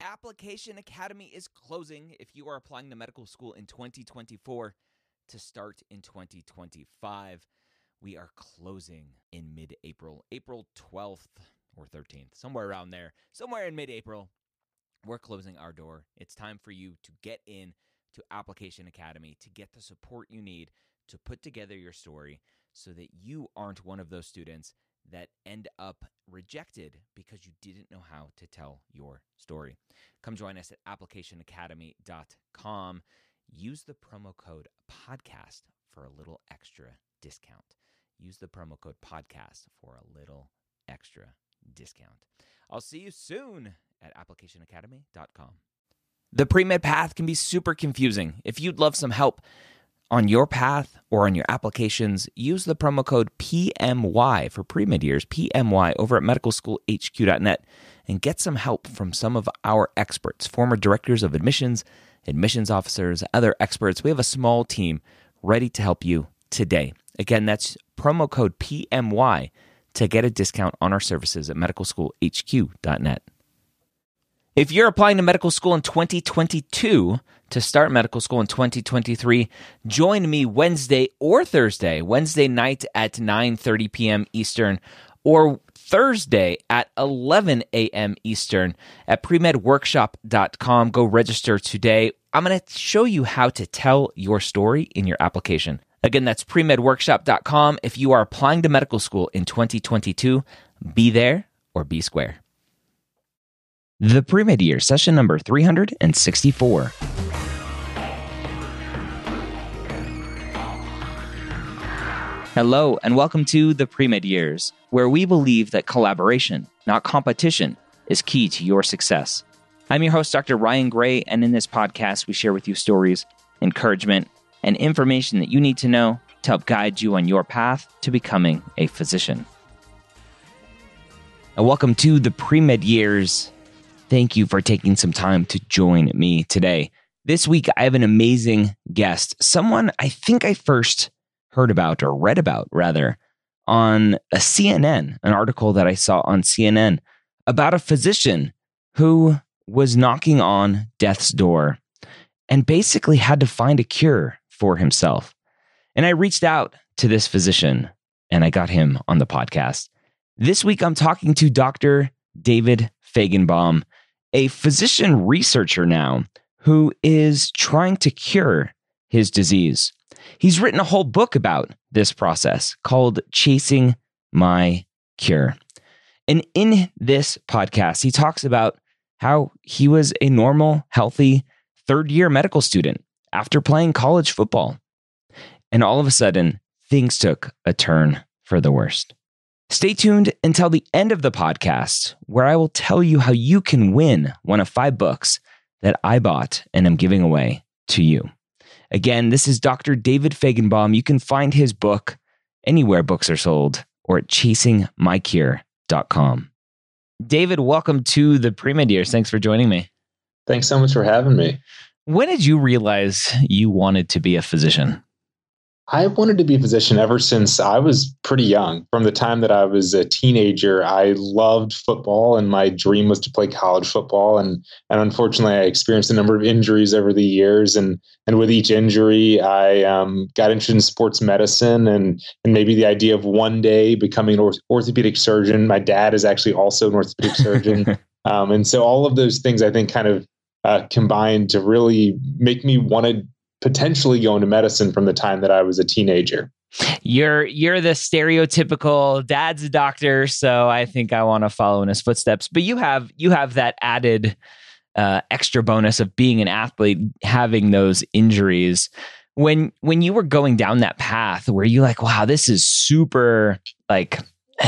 Application Academy is closing if you are applying to medical school in 2024 to start in 2025. We are closing in mid-April, April 12th or 13th, somewhere around there, somewhere in mid-April. We're closing our door. It's time for you to get in to Application Academy to get the support you need to put together your story so that you aren't one of those students that end up rejected because you didn't know how to tell your story. Come join us at applicationacademy.com. Use the promo code podcast for a little extra discount. Use the promo code podcast for a little extra discount. I'll see you soon at applicationacademy.com. The pre-med path can be super confusing. If you'd love some help on your path or on your applications, use the promo code PMY for pre-med years, PMY, over at medicalschoolhq.net and get some help from some of our experts, former directors of admissions, admissions officers, other experts. We have a small team ready to help you today. Again, that's promo code PMY to get a discount on our services at medicalschoolhq.net. If you're applying to medical school in 2022 to start medical school in 2023, join me Wednesday or Thursday, Wednesday night at 9:30 p.m. Eastern, or Thursday at 11 a.m. Eastern at premedworkshop.com. Go register today. I'm going to show you how to tell your story in your application. Again, that's premedworkshop.com. If you are applying to medical school in 2022, be there or be square. The Pre-Med Year, session number 364. Hello, and welcome to the Pre-Med Years, where we believe that collaboration, not competition, is key to your success. I'm your host, Dr. Ryan Gray, and in this podcast, we share with you stories, encouragement, and information that you need to know to help guide you on your path to becoming a physician. Now, welcome to the Pre-Med Years. Thank you for taking some time to join me today. This week, I have an amazing guest, someone I think I first heard about, or read about rather, on a CNN, an article that I saw on CNN about a physician who was knocking on death's door and basically had to find a cure for himself. And I reached out to this physician and I got him on the podcast. This week, I'm talking to Dr. David Fajgenbaum, a physician researcher now who is trying to cure his disease. He's written a whole book about this process called Chasing My Cure. And in this podcast, he talks about how he was a normal, healthy third-year medical student after playing college football. And all of a sudden, things took a turn for the worst. Stay tuned until the end of the podcast, where I will tell you how you can win one of 5 books that I bought and am giving away to you. Again, this is Dr. David Fajgenbaum. You can find his book anywhere books are sold or at chasingmycure.com. David, welcome to the Pre-Med Years. Thanks for joining me. Thanks so much for having me. When did you realize you wanted to be a physician? I wanted to be a physician ever since I was pretty young. From the time that I was a teenager, I loved football and my dream was to play college football. And unfortunately, I experienced a number of injuries over the years. And with each injury, I got interested in sports medicine and maybe the idea of one day becoming an orthopedic surgeon. My dad is actually also an orthopedic surgeon. And so all of those things, I think, kind of combined to really make me want to potentially go into medicine from the time that I was a teenager. You're the stereotypical dad's a doctor, so I think I want to follow in his footsteps. But you have that added extra bonus of being an athlete, having those injuries. When you were going down that path, were you like, wow, this is super like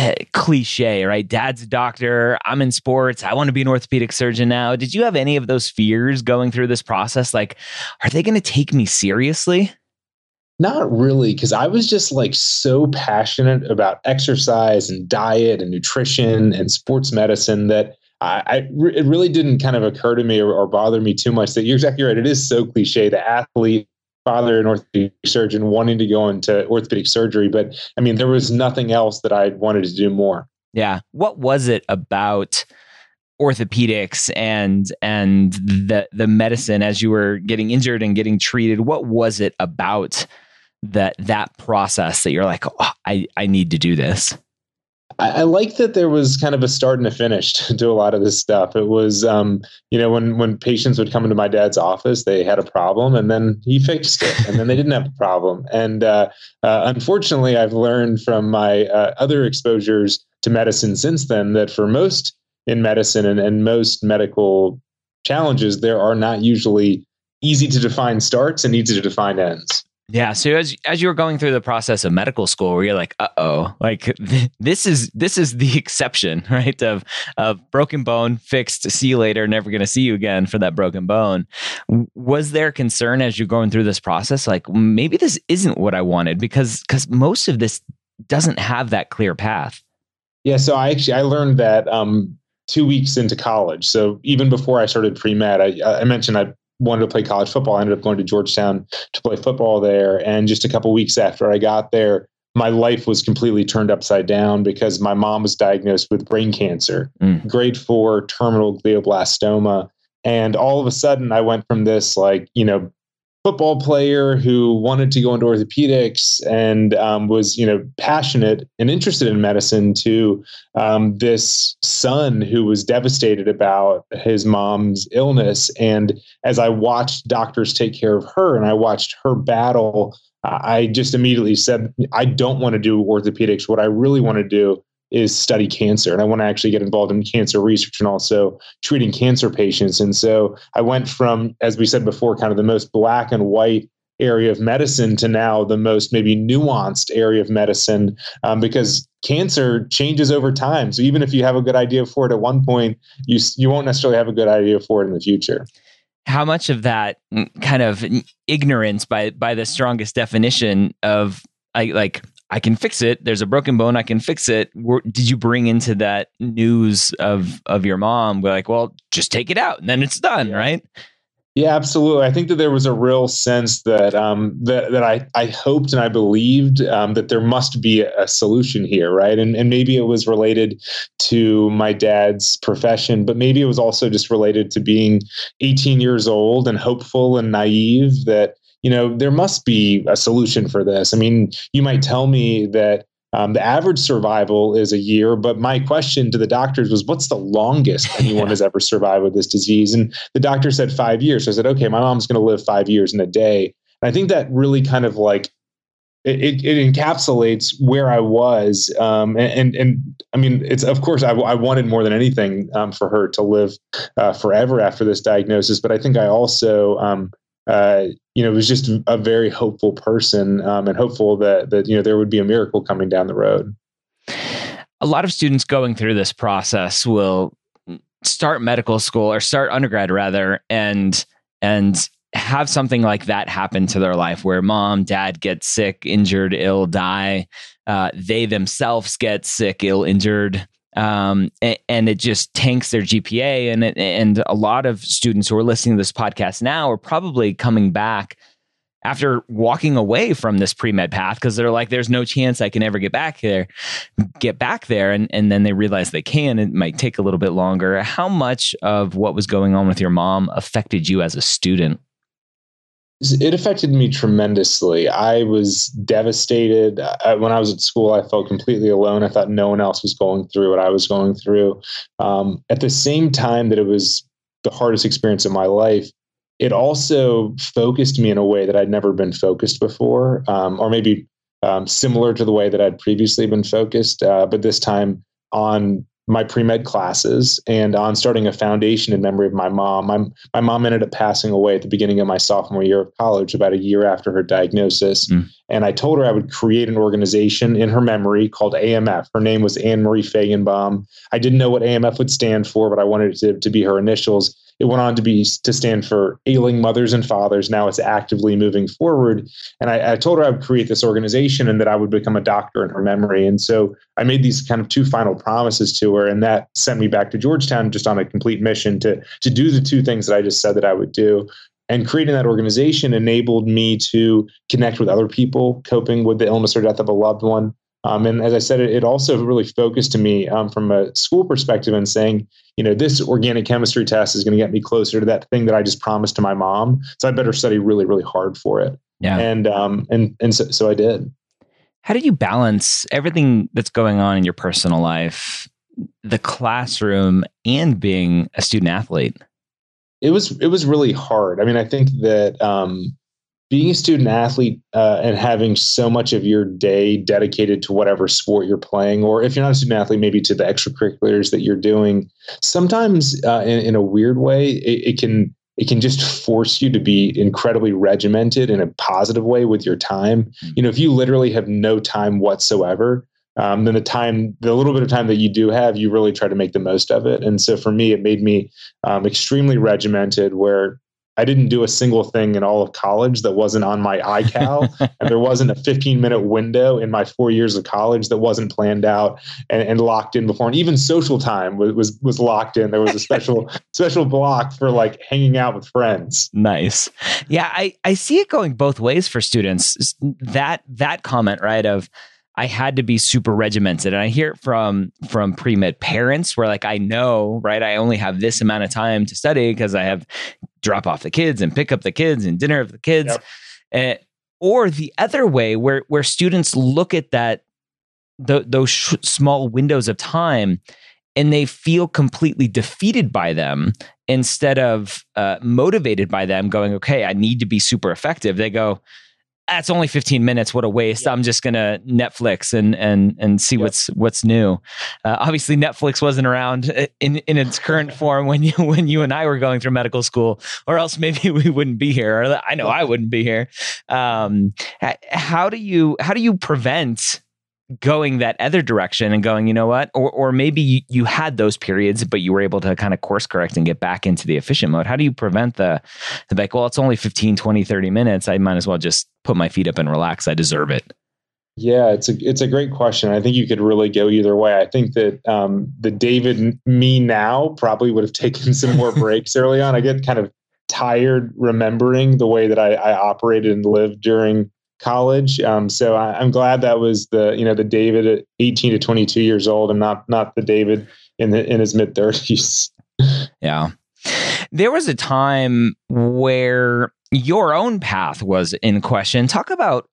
cliche, right? Dad's a doctor. I'm in sports. I want to be an orthopedic surgeon now. Did you have any of those fears going through this process? Like, are they going to take me seriously? Not really, because I was just like so passionate about exercise and diet and nutrition and sports medicine that it really didn't kind of occur to me or bother me too much that you're exactly right. It is so cliche, the athlete, father, an orthopedic surgeon, wanting to go into orthopedic surgery. But I mean, there was nothing else that I wanted to do more. Yeah. What was it about orthopedics and the medicine as you were getting injured and getting treated? What was it about that process that you're like, oh, I need to do this? I like that there was kind of a start and a finish to a lot of this stuff. It was, when patients would come into my dad's office, they had a problem and then he fixed it and then they didn't have a problem. And unfortunately, I've learned from my other exposures to medicine since then that for most in medicine and most medical challenges, there are not usually easy to define starts and easy to define ends. Yeah. So as you were going through the process of medical school, where you're like, like this is the exception, right? Of broken bone, fixed, see you later, never going to see you again for that broken bone. Was there concern as you're going through this process, like maybe this isn't what I wanted, because most of this doesn't have that clear path? Yeah. So I learned that 2 weeks into college. So even before I started pre-med, I mentioned I wanted to play college football. I ended up going to Georgetown to play football there. And just a couple weeks after I got there, my life was completely turned upside down because my mom was diagnosed with brain cancer, grade 4 terminal glioblastoma. And all of a sudden I went from this football player who wanted to go into orthopedics and was, passionate and interested in medicine to this son who was devastated about his mom's illness. And as I watched doctors take care of her and I watched her battle, I just immediately said, I don't want to do orthopedics. What I really want to do is study cancer. And I want to actually get involved in cancer research and also treating cancer patients. And so I went from, as we said before, kind of the most black and white area of medicine to now the most maybe nuanced area of medicine, because cancer changes over time. So even if you have a good idea for it at one point, you won't necessarily have a good idea for it in the future. How much of that kind of ignorance by the strongest definition of I can fix it. There's a broken bone. I can fix it. Did you bring into that news of your mom? We're like, well, just take it out and then it's done, right? Yeah, absolutely. I think that there was a real sense that that I hoped and I believed that there must be a solution here, right? And maybe it was related to my dad's profession, but maybe it was also just related to being 18 years old and hopeful and naive that, there must be a solution for this. I mean, you might tell me that the average survival is a year, but my question to the doctors was, what's the longest anyone has ever survived with this disease? And the doctor said 5 years. So I said, okay, my mom's going to live 5 years and a day. And I think that really kind of it encapsulates where I was. And I mean, it's, of course, I wanted more than anything for her to live forever after this diagnosis. But I think I also, was just a very hopeful person and hopeful that there would be a miracle coming down the road. A lot of students going through this process will start medical school or start undergrad rather, and have something like that happen to their life where mom, dad get sick, injured, ill, die. They themselves get sick, ill, injured. And it just tanks their GPA. And a lot of students who are listening to this podcast now are probably coming back after walking away from this pre-med path because they're like, there's no chance I can ever get back there. And then they realize they can. It might take a little bit longer. How much of what was going on with your mom affected you as a student? It affected me tremendously. I was devastated. When I was at school, I felt completely alone. I thought no one else was going through what I was going through. At the same time that it was the hardest experience of my life, it also focused me in a way that I'd never been focused before, or maybe similar to the way that I'd previously been focused, but this time on my pre-med classes and on starting a foundation in memory of my mom. My mom ended up passing away at the beginning of my sophomore year of college, about a year after her diagnosis. And I told her I would create an organization in her memory called AMF. Her name was Anne Marie Fagenbaum. I didn't know what AMF would stand for, but I wanted it to be her initials. It went on to stand for Ailing Mothers and Fathers. Now it's Actively Moving Forward. And I told her I would create this organization and that I would become a doctor in her memory. And so I made these kind of two final promises to her. And that sent me back to Georgetown just on a complete mission to do the two things that I just said that I would do. And creating that organization enabled me to connect with other people coping with the illness or death of a loved one. And as I said, it also really focused to me from a school perspective and saying, this organic chemistry test is going to get me closer to that thing that I just promised to my mom. So I better study really, really hard for it. Yeah. And so I did. How did you balance everything that's going on in your personal life, the classroom, and being a student athlete? It was really hard. I mean, I think that being a student athlete and having so much of your day dedicated to whatever sport you're playing, or if you're not a student athlete, maybe to the extracurriculars that you're doing, sometimes in a weird way, it can just force you to be incredibly regimented in a positive way with your time. If you literally have no time whatsoever, then the little bit of time that you do have, you really try to make the most of it. And so for me, it made me extremely regimented, where I didn't do a single thing in all of college that wasn't on my iCal, and there wasn't a 15-minute window in my 4 years of college that wasn't planned out and locked in before. And even social time was locked in. There was a special block for like hanging out with friends. Nice. Yeah, I see it going both ways for students. That comment, right, of I had to be super regimented. And I hear it from pre-med parents where like, I know, right, I only have this amount of time to study because I have drop off the kids and pick up the kids and dinner with the kids. Yep. Or the other way where students look at those small windows of time and they feel completely defeated by them instead of motivated by them going, okay, I need to be super effective. They go, that's only 15 minutes. What a waste. I'm just going to Netflix and see what's new. Obviously Netflix wasn't around in its current form when you and I were going through medical school, or else maybe we wouldn't be here. Or I know I wouldn't be here. How do you prevent going that other direction and going, you know what? Or maybe you had those periods, but you were able to kind of course correct and get back into the efficient mode. How do you prevent the like, well, it's only 15, 20, 30 minutes. I might as well just put my feet up and relax. I deserve it. Yeah, it's a great question. I think you could really go either way. I think that the David me now probably would have taken some more breaks early on. I get kind of tired remembering the way that I operated and lived during college. So I'm glad that was the David at 18 to 22 years old and not the David in his mid 30s. Yeah. There was a time where your own path was in question. Talk about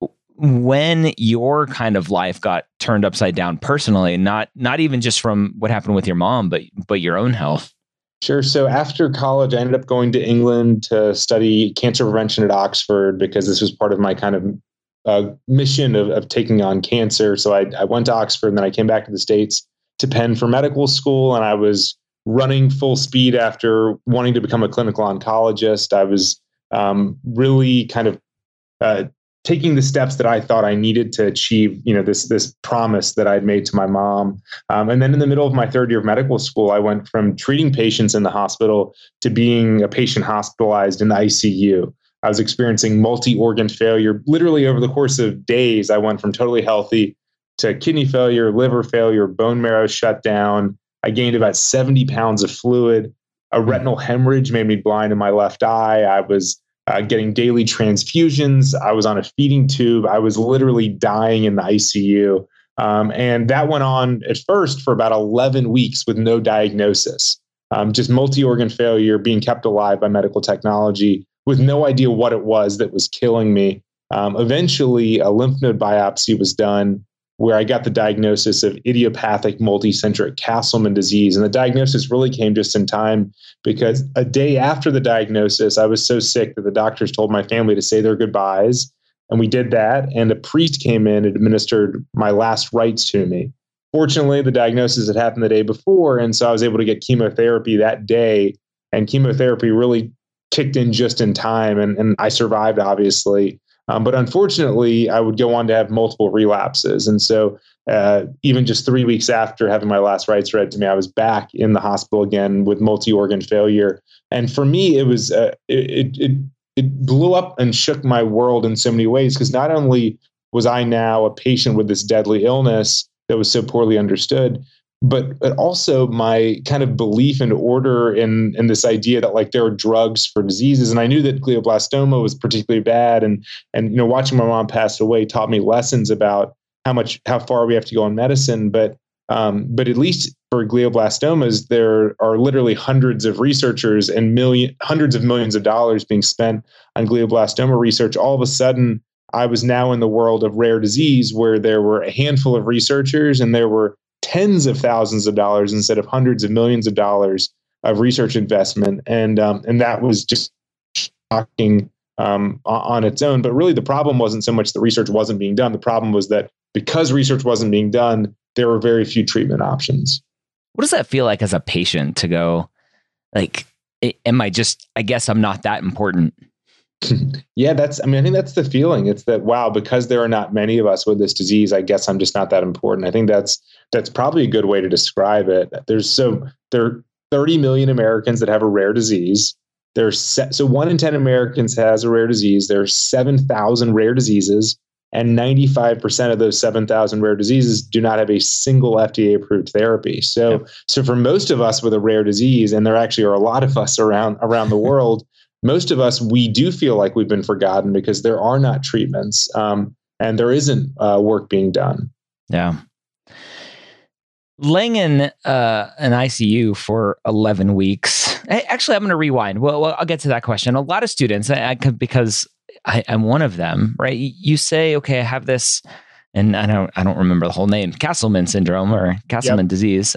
when your kind of life got turned upside down personally, not even just from what happened with your mom, but your own health. Sure. So after college, I ended up going to England to study cancer prevention at Oxford because this was part of my kind of mission of taking on cancer. So I went to Oxford and then I came back to the States to Penn for medical school. And I was running full speed after wanting to become a clinical oncologist. I was really kind of taking the steps that I thought I needed to achieve, this promise that I'd made to my mom. And then in the middle of my third year of medical school, I went from treating patients in the hospital to being a patient hospitalized in the ICU. I was experiencing multi-organ failure. Literally over the course of days, I went from totally healthy to kidney failure, liver failure, bone marrow shut down. I gained about 70 pounds of fluid. A retinal hemorrhage made me blind in my left eye. I was getting daily transfusions. I was on a feeding tube. I was literally dying in the ICU. And that went on at first for about 11 weeks with no diagnosis. Just multi-organ failure, being kept alive by medical technology, with no idea what it was that was killing me. Eventually, a lymph node biopsy was done where I got the diagnosis of idiopathic multicentric Castleman disease. And the diagnosis really came just in time because a day after the diagnosis, I was so sick that the doctors told my family to say their goodbyes. And we did that. And a priest came in and administered my last rites to me. Fortunately, the diagnosis had happened the day before. And so I was able to get chemotherapy that day. And chemotherapy really kicked in just in time, and I survived, obviously. But unfortunately, I would go on to have multiple relapses. And so even just 3 weeks after having my last rites read to me, I was back in the hospital again with multi-organ failure. And for me, it was it blew up and shook my world in so many ways, because not only was I now a patient with this deadly illness that was so poorly understood, but also my kind of belief in order in this idea that like there are drugs for diseases. And I knew that glioblastoma was particularly bad. And watching my mom pass away taught me lessons about how far we have to go in medicine. But at least for glioblastomas, there are literally hundreds of researchers and hundreds of millions of dollars being spent on glioblastoma research. All of a sudden, I was now in the world of rare disease where there were a handful of researchers and there were tens of thousands of dollars instead of hundreds of millions of dollars of research investment. And that was just shocking on its own. But really, the problem wasn't so much that research wasn't being done. The problem was that because research wasn't being done, there were very few treatment options. What does that feel like as a patient to go, like, I guess I'm not that important? Yeah, I think that's the feeling. It's that, wow, because there are not many of us with this disease, I guess I'm just not that important. I think that's probably a good way to describe it. There are 30 million Americans that have a rare disease. So 1 in 10 Americans has a rare disease. There are 7,000 rare diseases, and 95% of those 7,000 rare diseases do not have a single FDA-approved therapy. So for most of us with a rare disease, and there actually are a lot of us around the world, most of us, we do feel like we've been forgotten because there are not treatments, and there isn't work being done. Yeah. Laying in an ICU for 11 weeks. Actually, I'm going to rewind. Well, I'll get to that question. A lot of students, because I'm one of them, right? You say, okay, I have this, and I don't remember the whole name, Castleman syndrome or Castleman disease.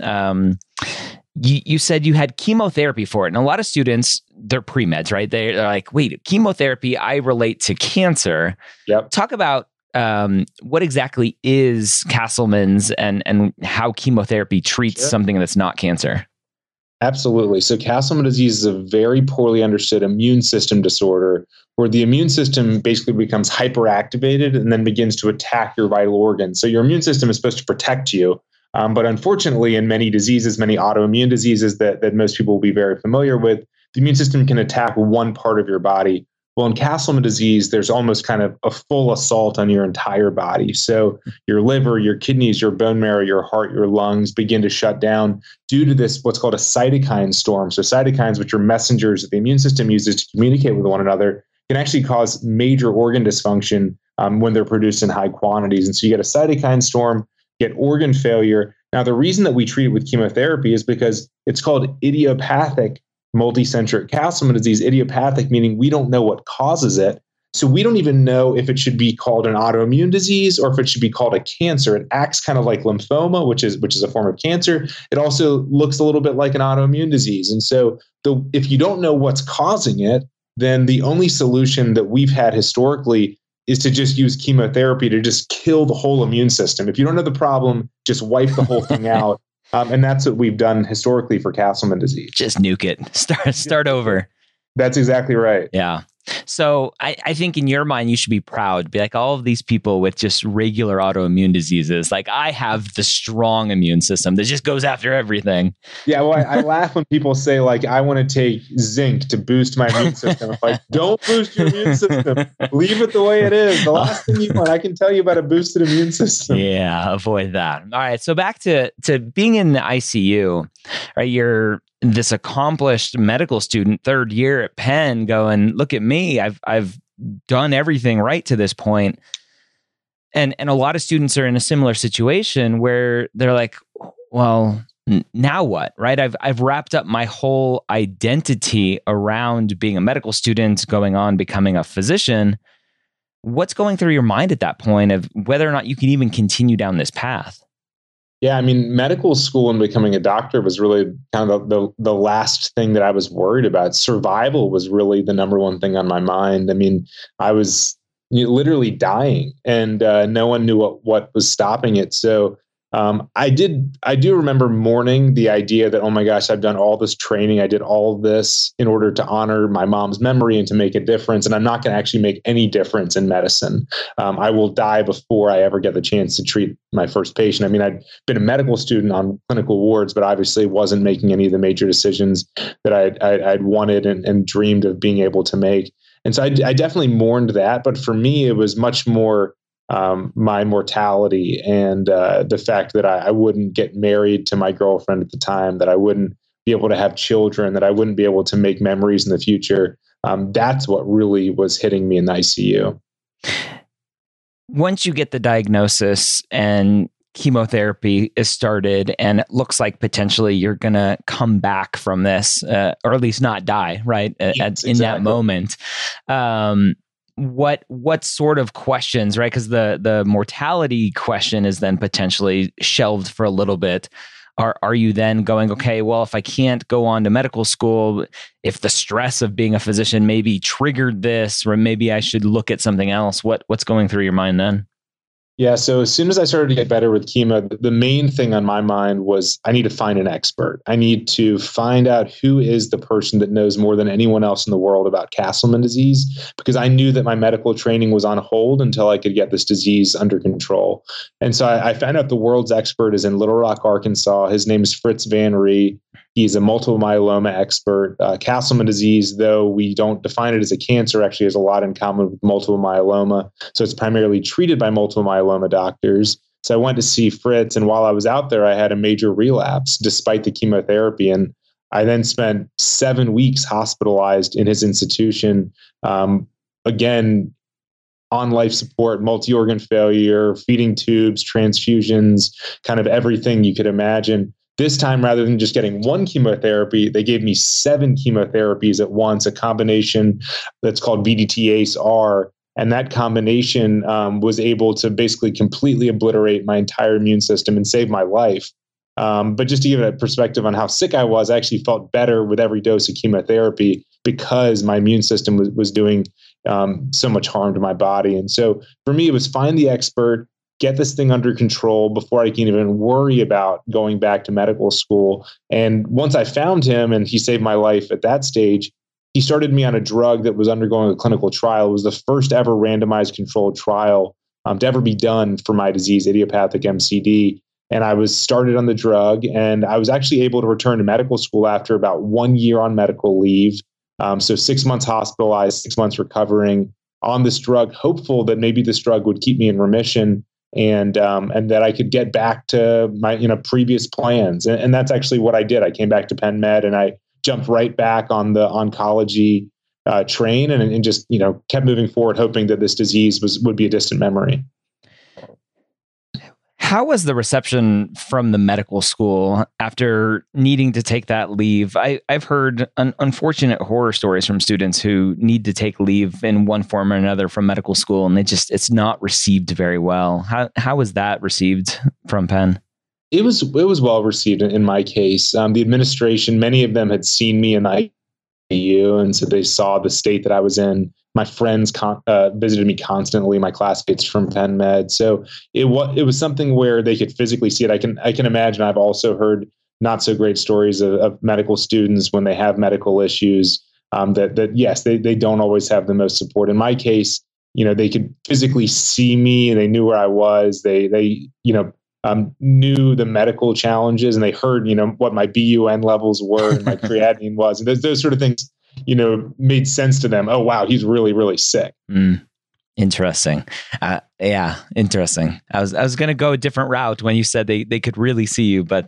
You said you had chemotherapy for it. And a lot of students, they're pre-meds, right? They're like, wait, chemotherapy, I relate to cancer. Yep. Talk about what exactly is Castleman's and how chemotherapy treats something that's not cancer. Absolutely. So Castleman disease is a very poorly understood immune system disorder where the immune system basically becomes hyperactivated and then begins to attack your vital organs. So your immune system is supposed to protect you. But unfortunately, in many diseases, many autoimmune diseases that most people will be very familiar with, the immune system can attack one part of your body. Well, in Castleman disease, there's almost kind of a full assault on your entire body. So your liver, your kidneys, your bone marrow, your heart, your lungs begin to shut down due to this, what's called a cytokine storm. So cytokines, which are messengers that the immune system uses to communicate with one another, can actually cause major organ dysfunction when they're produced in high quantities. And so you get a cytokine storm, get organ failure. Now, the reason that we treat it with chemotherapy is because it's called idiopathic multicentric Castleman disease. Idiopathic meaning we don't know what causes it. So we don't even know if it should be called an autoimmune disease or if it should be called a cancer. It acts kind of like lymphoma, which is a form of cancer. It also looks a little bit like an autoimmune disease. And so if you don't know what's causing it, then the only solution that we've had historically is to just use chemotherapy to just kill the whole immune system. If you don't know the problem, just wipe the whole thing out. And that's what we've done historically for Castleman disease. Just nuke it. Start over. That's exactly right. Yeah. So I think in your mind, you should be proud. Be like all of these people with just regular autoimmune diseases. Like I have the strong immune system that just goes after everything. Yeah. Well, I laugh when people say like, I want to take zinc to boost my immune system. I'm like, don't boost your immune system. Leave it the way it is. The last thing you want, I can tell you about a boosted immune system. Yeah. Avoid that. All right. So back to being in the ICU, right? You're this accomplished medical student, third year at Penn, going, look at me, I've done everything right to this point. And a lot of students are in a similar situation where they're like, well, now what, right? I've wrapped up my whole identity around being a medical student, going on becoming a physician. What's going through your mind at that point of whether or not you can even continue down this path? Yeah, I mean, medical school and becoming a doctor was really kind of the last thing that I was worried about. Survival was really the number one thing on my mind. I mean, I was literally dying, and no one knew what was stopping it. So I do remember mourning the idea that, oh my gosh, I've done all this training. I did all of this in order to honor my mom's memory and to make a difference. And I'm not going to actually make any difference in medicine. I will die before I ever get the chance to treat my first patient. I mean, I'd been a medical student on clinical wards, but obviously wasn't making any of the major decisions that I'd wanted and dreamed of being able to make. And so I definitely mourned that. But for me, it was much more my mortality and the fact that I wouldn't get married to my girlfriend at the time, that I wouldn't be able to have children, that I wouldn't be able to make memories in the future. That's what really was hitting me in the ICU. Once you get the diagnosis and chemotherapy is started, and it looks like potentially you're going to come back from this, or at least not die, right? Yes, In that exactly. moment. What sort of questions, right? Because the mortality question is then potentially shelved for a little bit. Are you then going, okay, well, if I can't go on to medical school, if the stress of being a physician maybe triggered this, or maybe I should look at something else? What's going through your mind then? Yeah. So as soon as I started to get better with chemo, the main thing on my mind was I need to find an expert. I need to find out who is the person that knows more than anyone else in the world about Castleman disease, because I knew that my medical training was on hold until I could get this disease under control. And so I found out the world's expert is in Little Rock, Arkansas. His name is Fritz Van Rhee. He's a multiple myeloma expert. Castleman disease, though we don't define it as a cancer, actually has a lot in common with multiple myeloma. So it's primarily treated by multiple myeloma doctors. So I went to see Fritz, and while I was out there, I had a major relapse despite the chemotherapy. And I then spent 7 weeks hospitalized in his institution. Again, on life support, multi-organ failure, feeding tubes, transfusions, kind of everything you could imagine. This time, rather than just getting one chemotherapy, they gave me 7 chemotherapies at once, a combination that's called VDT-ACE-R. And that combination was able to basically completely obliterate my entire immune system and save my life. But just to give a perspective on how sick I was, I actually felt better with every dose of chemotherapy because my immune system was doing so much harm to my body. And so for me, it was find the expert, get this thing under control before I can even worry about going back to medical school. And once I found him and he saved my life at that stage, he started me on a drug that was undergoing a clinical trial. It was the first ever randomized controlled trial to ever be done for my disease, idiopathic MCD. And I was started on the drug, and I was actually able to return to medical school after about 1 year on medical leave. So 6 months hospitalized, 6 months recovering on this drug, hopeful that maybe this drug would keep me in remission and that I could get back to my previous plans. And that's actually what I did. I came back to Penn Med, and I jumped right back on the oncology train, and just kept moving forward, hoping that this disease would be a distant memory. How was the reception from the medical school after needing to take that leave? I've heard unfortunate horror stories from students who need to take leave in one form or another from medical school, and it's not received very well. How was that received from Penn? It was well received in my case. The administration, many of them had seen me in the ICU, and so they saw the state that I was in. My friends visited me constantly, my classmates from Penn Med. So it was something where they could physically see it. I can imagine. I've also heard not so great stories of medical students when they have medical issues. That yes, they don't always have the most support. In my case, they could physically see me, and they knew where I was. They knew the medical challenges, and they heard what my BUN levels were and my creatinine was, and those sort of things made sense to them. Oh, wow, he's really, really sick. Interesting. Yeah, interesting. I was going to go a different route when you said they could really see you, but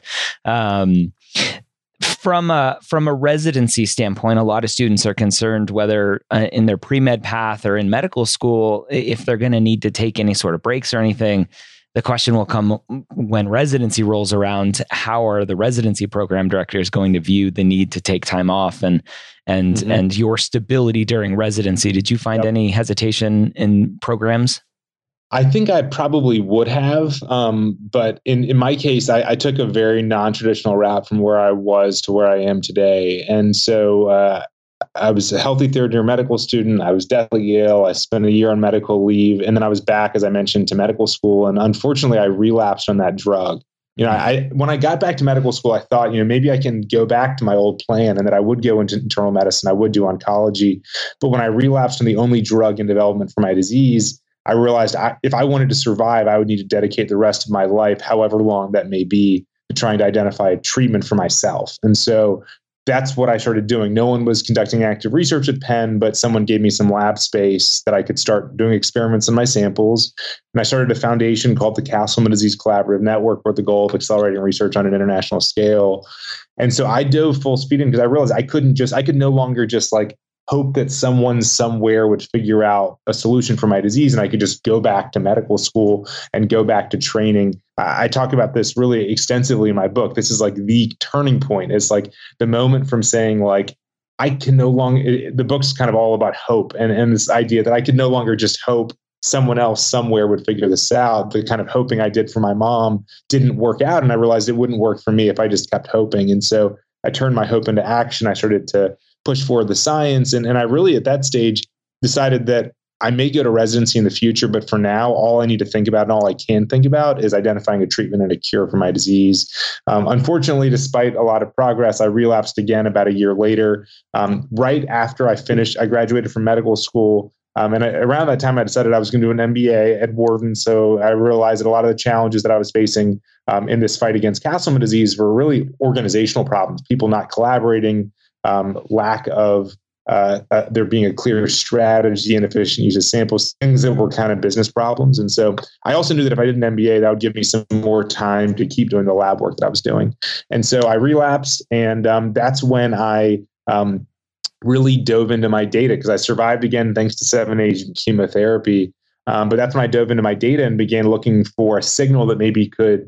from a residency standpoint, a lot of students are concerned whether in their pre-med path or in medical school, if they're going to need to take any sort of breaks or anything. The question will come when residency rolls around. How are the residency program directors going to view the need to take time off and your stability during residency? Did you find any hesitation in programs? I think I probably would have, but in my case, I took a very non-traditional route from where I was to where I am today, and so I was a healthy third year medical student. I was deathly ill. I spent a year on medical leave, and then I was back, as I mentioned, to medical school. And unfortunately, I relapsed on that drug. When I got back to medical school, I thought, maybe I can go back to my old plan, and that I would go into internal medicine. I would do oncology. But when I relapsed on the only drug in development for my disease, I realized if I wanted to survive, I would need to dedicate the rest of my life, however long that may be, to trying to identify a treatment for myself. And so that's what I started doing. No one was conducting active research at Penn, but someone gave me some lab space that I could start doing experiments in my samples. And I started a foundation called the Castleman Disease Collaborative Network with the goal of accelerating research on an international scale. And so I dove full speed in because I realized I could no longer just hope that someone somewhere would figure out a solution for my disease and I could just go back to medical school and go back to training. I talk about this really extensively in my book. This is like the turning point. It's like the moment from saying like, I can no longer, the book's kind of all about hope and this idea that I could no longer just hope someone else somewhere would figure this out. The kind of hoping I did for my mom didn't work out. And I realized it wouldn't work for me if I just kept hoping. And so I turned my hope into action. I started to push forward the science. And I really, at that stage, decided that I may go to residency in the future, but for now, all I need to think about and all I can think about is identifying a treatment and a cure for my disease. Unfortunately, despite a lot of progress, I relapsed again about a year later. Right after I graduated from medical school. Around that time, I decided I was going to do an MBA at Wharton. So I realized that a lot of the challenges that I was facing in this fight against Castleman disease were really organizational problems, people not collaborating, lack of there being a clear strategy, inefficient use of samples, things that were kind of business problems. And so I also knew that if I did an MBA, that would give me some more time to keep doing the lab work that I was doing. And so I relapsed, and that's when I really dove into my data, because I survived again thanks to 7-agent chemotherapy. But that's when I dove into my data and began looking for a signal that maybe could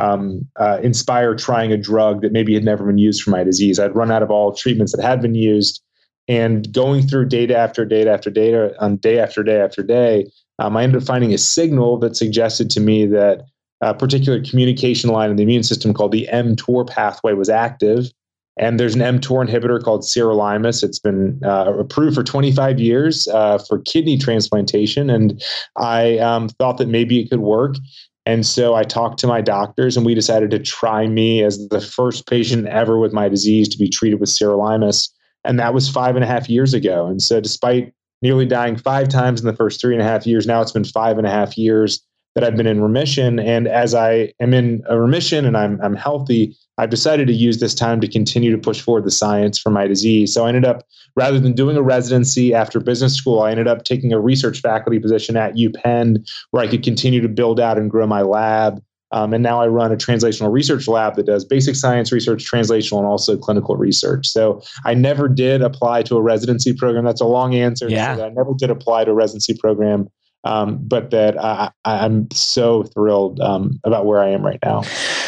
inspire trying a drug that maybe had never been used for my disease. I'd run out of all treatments that had been used. And going through data after data after data on day after day after day, I ended up finding a signal that suggested to me that a particular communication line in the immune system called the mTOR pathway was active. And there's an mTOR inhibitor called sirolimus. It's been approved for 25 years for kidney transplantation. And I thought that maybe it could work. And so I talked to my doctors, and we decided to try me as the first patient ever with my disease to be treated with sirolimus. And that was 5.5 years ago. And so despite nearly dying 5 times in the first 3.5 years, now it's been 5.5 years that I've been in remission. And as I am in a remission and I'm healthy, I've decided to use this time to continue to push forward the science for my disease. So I ended up, rather than doing a residency after business school, I ended up taking a research faculty position at UPenn, where I could continue to build out and grow my lab. And now I run a translational research lab that does basic science research, translational, and also clinical research. So I never did apply to a residency program. That's a long answer. Yeah. So I never did apply to a residency program. But that I'm so thrilled about where I am right now.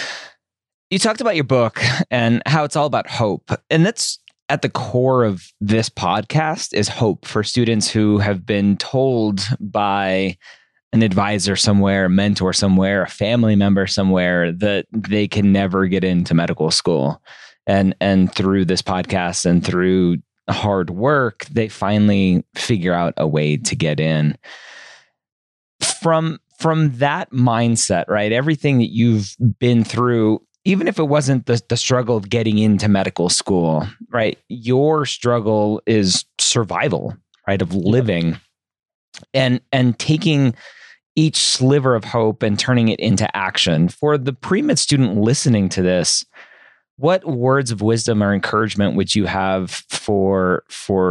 You talked about your book and how it's all about hope. And that's at the core of this podcast, is hope for students who have been told by an advisor somewhere, a mentor somewhere, a family member somewhere that they can never get into medical school. And through this podcast and through hard work, they finally figure out a way to get in. From that mindset, right? Everything that you've been through, even if it wasn't the struggle of getting into medical school, right? Your struggle is survival, right? Of living and taking each sliver of hope and turning it into action. For the pre-med student listening to this, what words of wisdom or encouragement would you have for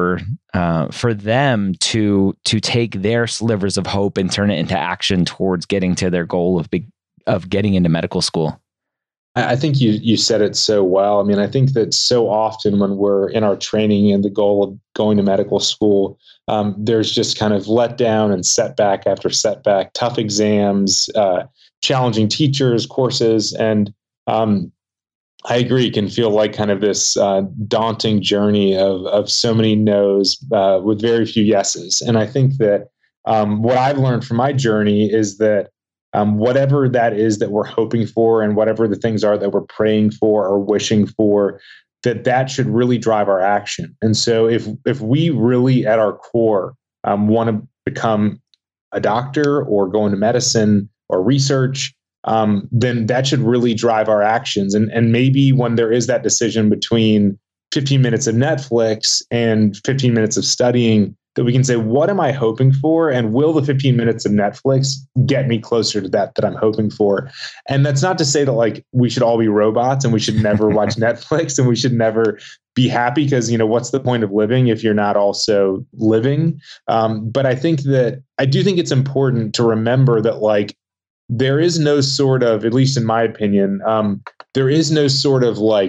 them to take their slivers of hope and turn it into action towards getting to their goal of getting into medical school? I think you said it so well. I mean, I think that so often when we're in our training and the goal of going to medical school, there's just kind of letdown and setback after setback, tough exams, challenging teachers, courses, and I agree. It can feel like kind of this daunting journey of so many no's with very few yeses. And I think that what I've learned from my journey is that whatever that is that we're hoping for, and whatever the things are that we're praying for or wishing for, that should really drive our action. And so if we really at our core want to become a doctor or go into medicine or research, then that should really drive our actions. And maybe when there is that decision between 15 minutes of Netflix and 15 minutes of studying, that we can say, what am I hoping for? And will the 15 minutes of Netflix get me closer to that I'm hoping for? And that's not to say that like we should all be robots and we should never watch Netflix and we should never be happy, because, what's the point of living if you're not also living? But I do think it's important to remember that like, there is no sort of, at least in my opinion, there is no sort of like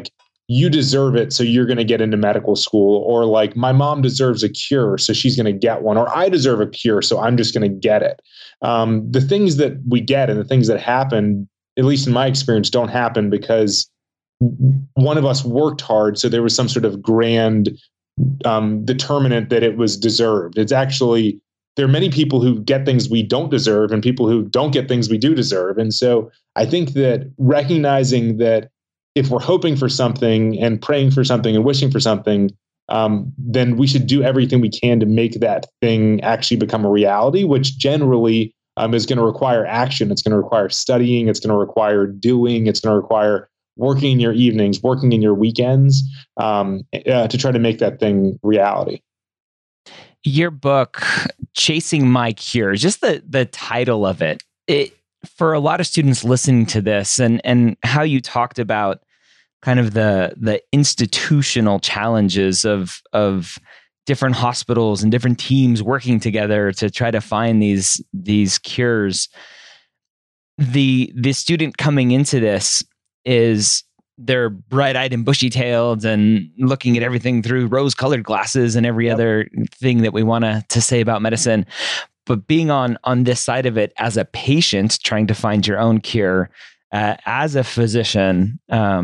you deserve it, so you're going to get into medical school, or like my mom deserves a cure, so she's going to get one, or I deserve a cure, so I'm just going to get it. The things that we get and the things that happen, at least in my experience, don't happen because one of us worked hard, so there was some sort of grand determinant that it was deserved. It's actually, there are many people who get things we don't deserve and people who don't get things we do deserve. And so I think that recognizing that if we're hoping for something and praying for something and wishing for something, then we should do everything we can to make that thing actually become a reality, which generally is going to require action. It's going to require studying. It's going to require doing. It's going to require working in your evenings, working in your weekends, to try to make that thing reality. Your book, Chasing My Cure, just the title of it, for a lot of students listening to this, and how you talked about kind of the institutional challenges of different hospitals and different teams working together to try to find these cures. The student coming into this is, they're bright-eyed and bushy-tailed and looking at everything through rose-colored glasses and every other thing that we want to say about medicine. But being on this side of it as a patient, trying to find your own cure, as a physician,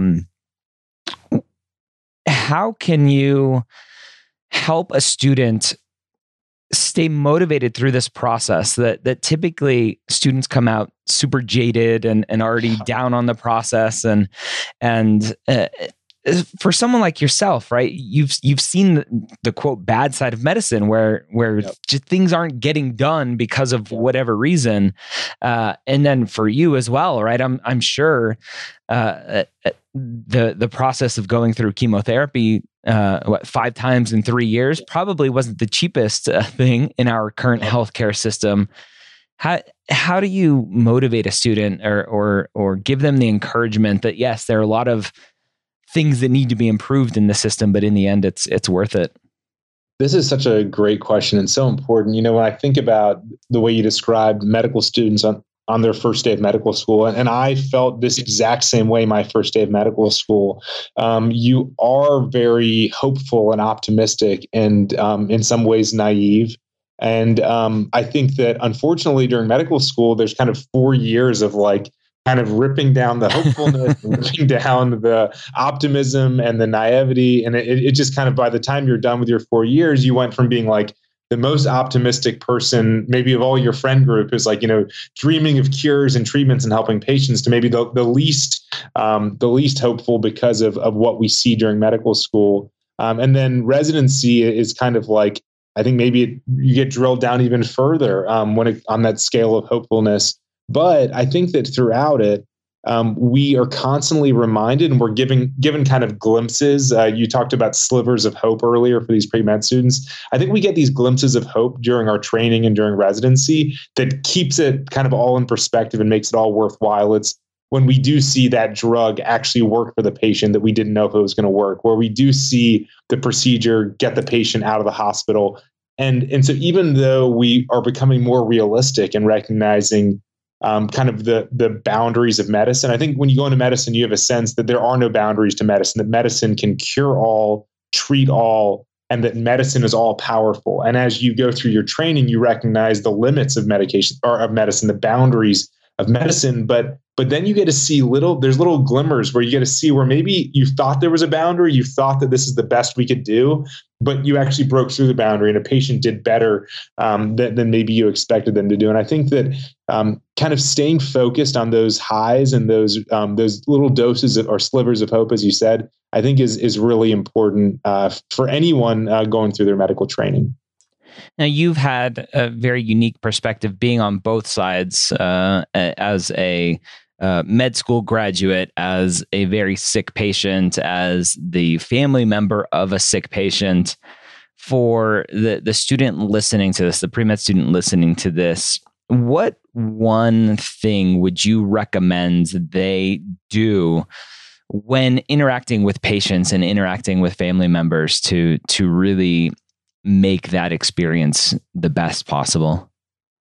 how can you help a student stay motivated through this process that typically students come out super jaded and already down on the process, and for someone like yourself, right? You've seen the quote bad side of medicine where just things aren't getting done because of whatever reason, and then for you as well, right? I'm sure the process of going through chemotherapy 5 times in 3 years probably wasn't the cheapest thing in our current healthcare system. How do you motivate a student or give them the encouragement that yes, there are a lot of things that need to be improved in the system, but in the end, it's worth it? This is such a great question and so important. When I think about the way you described medical students on their first day of medical school, and I felt this exact same way my first day of medical school, you are very hopeful and optimistic and in some ways naive. And I think that unfortunately during medical school, there's kind of 4 years of like kind of ripping down the hopefulness, ripping down the optimism and the naivety. And it just kind of, by the time you're done with your 4 years, you went from being like the most optimistic person, maybe of all your friend group, is like, dreaming of cures and treatments and helping patients, to maybe the least hopeful because of what we see during medical school. And then residency is kind of like, I think maybe you get drilled down even further on that scale of hopefulness. But I think that throughout it, we are constantly reminded, and we're given kind of glimpses. You talked about slivers of hope earlier for these pre-med students. I think we get these glimpses of hope during our training and during residency that keeps it kind of all in perspective and makes it all worthwhile. It's when we do see that drug actually work for the patient that we didn't know if it was going to work, where we do see the procedure get the patient out of the hospital. And so even though we are becoming more realistic and recognizing kind of the boundaries of medicine, I think when you go into medicine, you have a sense that there are no boundaries to medicine, that medicine can cure all, treat all, and that medicine is all powerful. And as you go through your training, you recognize the limits of medication or of medicine, the boundaries of medicine. But then you get to see there's little glimmers where you get to see where maybe you thought there was a boundary, you thought that this is the best we could do, but you actually broke through the boundary and a patient did better than maybe you expected them to do. And I think that kind of staying focused on those highs and those little doses or slivers of hope, as you said, I think is really important for anyone going through their medical training. Now, you've had a very unique perspective being on both sides as a med school graduate, as a very sick patient, as the family member of a sick patient. For the student listening to this, the pre-med student listening to this, what one thing would you recommend they do when interacting with patients and interacting with family members to really make that experience the best possible?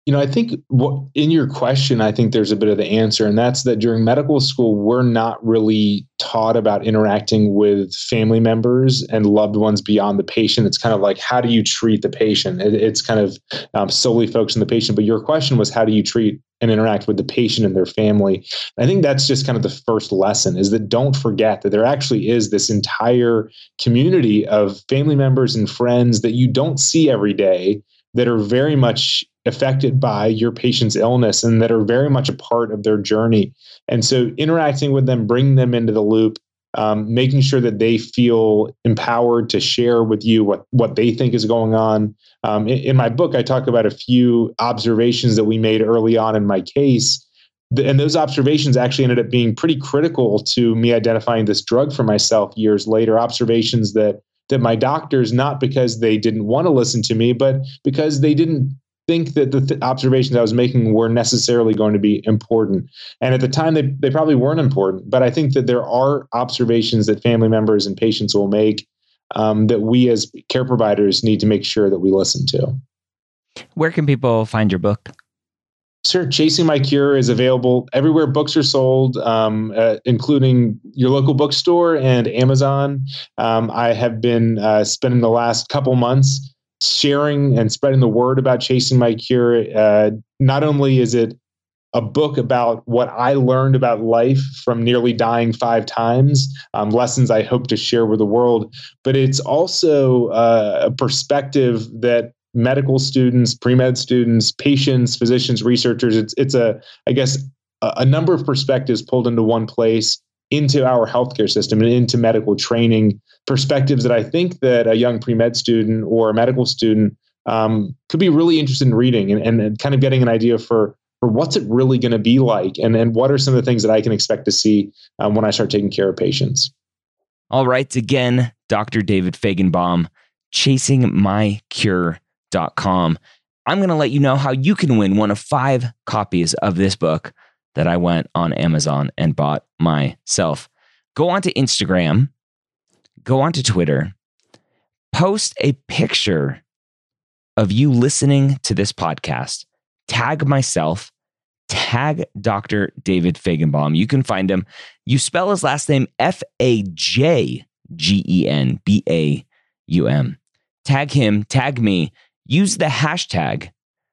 I think in your question, I think there's a bit of the answer, and that's that during medical school, we're not really taught about interacting with family members and loved ones beyond the patient. It's kind of like, how do you treat the patient? It's kind of solely focused on the patient. But your question was, how do you treat and interact with the patient and their family? I think that's just kind of the first lesson, is that don't forget that there actually is this entire community of family members and friends that you don't see every day that are very much affected by your patient's illness and that are very much a part of their journey. And so interacting with them, bringing them into the loop, making sure that they feel empowered to share with you what they think is going on. In my book, I talk about a few observations that we made early on in my case. And those observations actually ended up being pretty critical to me identifying this drug for myself years later. Observations that my doctors, not because they didn't want to listen to me, but because they didn't think that the observations I was making were necessarily going to be important. And at the time, they probably weren't important. But I think that there are observations that family members and patients will make that we as care providers need to make sure that we listen to. Where can people find your book? Sure. Chasing My Cure is available everywhere books are sold, including your local bookstore and Amazon. I have been spending the last couple months sharing and spreading the word about Chasing My Cure. Not only is it a book about what I learned about life from nearly dying 5 times, lessons I hope to share with the world, but it's also a perspective that medical students, pre-med students, patients, physicians, researchers, it's a number of perspectives pulled into one place, into our healthcare system and into medical training, perspectives that I think that a young pre-med student or a medical student could be really interested in reading and kind of getting an idea for what's it really going to be like, and what are some of the things that I can expect to see when I start taking care of patients. All right. Again, Dr. David Fajgenbaum, chasingmycure.com. I'm going to let you know how you can win one of 5 copies of this book that I went on Amazon and bought myself. Go onto Instagram, go onto Twitter, post a picture of you listening to this podcast, tag myself, tag Dr. David Fajgenbaum. You can find him. You spell his last name Fajgenbaum. Tag him, tag me. Use the hashtag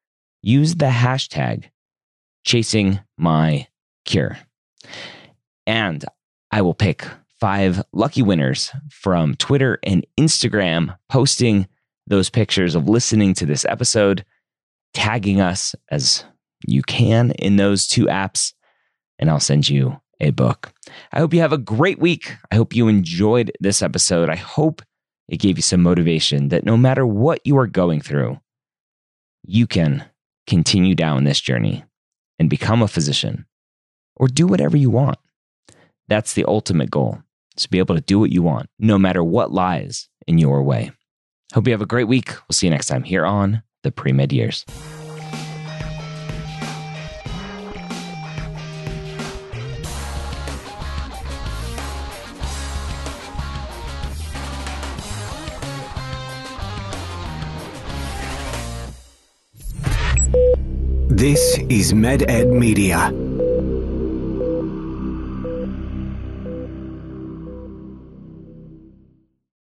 Chasing My Cure. And I will pick 5 lucky winners from Twitter and Instagram, posting those pictures of listening to this episode, tagging us as you can in those 2 apps, and I'll send you a book. I hope you have a great week. I hope you enjoyed this episode. I hope it gave you some motivation that no matter what you are going through, you can continue down this journey and become a physician or do whatever you want. That's the ultimate goal, is to be able to do what you want, no matter what lies in your way. Hope you have a great week. We'll see you next time here on The Pre-Med Years. This is MedEd Media.